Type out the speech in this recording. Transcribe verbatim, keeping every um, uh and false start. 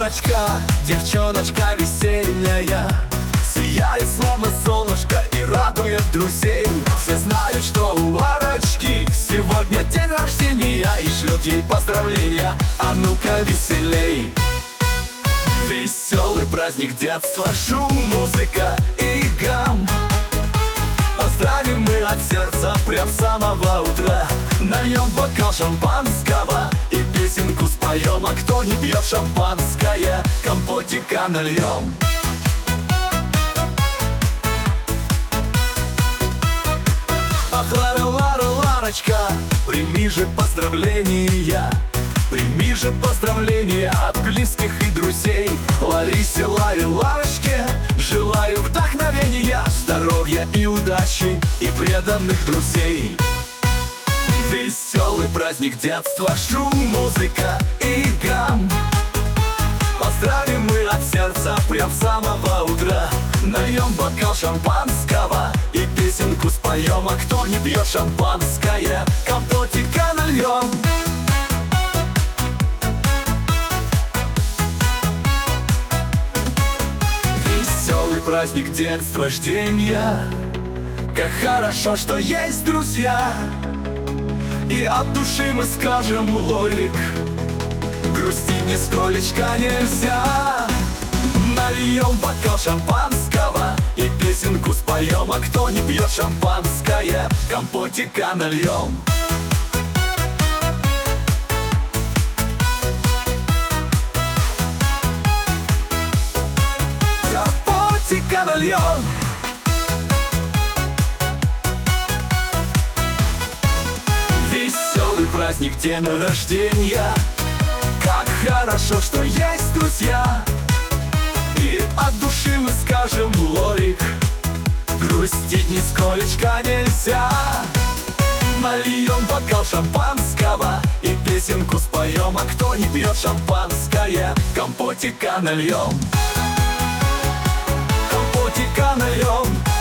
Ларочка, девчоночка весенняя, сияет словно солнышко и радует друзей. Все знают, что у Ларочки сегодня день рождения, и шлют ей поздравления. А ну-ка веселей! Веселый праздник детства, шум, музыка и гам. Поздравим мы от сердца прям с самого утра. Нальем бокал шампанского и песенку споем. А кто не пьет шампанское, компотика нальем. Ах, Лара, Лара, Ларочка, прими же поздравления. Прими же поздравления от близких и друзей. Ларисе, Ларе, Ларочке желаю вдохновения, здоровья и удачи, и преданных друзей. Веселый праздник детства, шум, музыка и гам. Поздравим мы от сердца прям с самого утра. Нальем бокал шампанского и песенку споем. А кто не пьет шампанское, компотика нальем. Веселый праздник детства, ждения. Как хорошо, что есть друзья. И от души мы скажем Лорик, грустить нисколечко нельзя. Нальем бокал шампанского и песенку споем. А кто не пьет шампанское, компотика нальем. Компотика нальем. Веселый праздник, день рождения. Как хорошо, что есть друзья. И от души мы скажем Лорик, грустить нисколечко нельзя. Нальем бокал шампанского и песенку споем. А кто не пьет шампанское, компотика нальем. Компотика нальем.